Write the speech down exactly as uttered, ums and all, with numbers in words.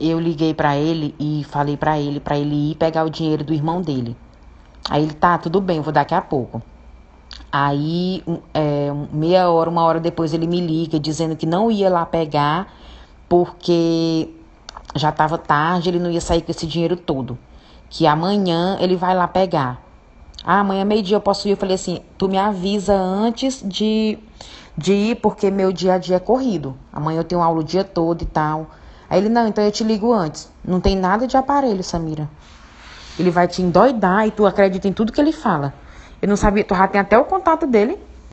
eu liguei pra ele e falei pra ele, pra ele ir pegar o dinheiro do irmão dele. Aí ele, tá, tudo bem, eu vou daqui a pouco. Aí, um, é, um- meia hora, uma hora depois, ele me liga dizendo que não ia lá pegar porque já estava tarde, ele não ia sair com esse dinheiro todo. Que amanhã ele vai lá pegar. Ah, amanhã meio-dia eu posso ir. Eu falei assim, tu me avisa antes de, de ir, porque meu dia a dia é corrido. Amanhã eu tenho aula o dia todo e tal. Aí ele, não, então eu te ligo antes. Não tem nada de aparelho, Samira. Ele vai te endoidar e tu acredita em tudo que ele fala. Eu não sabia, tu já tem até o contato dele.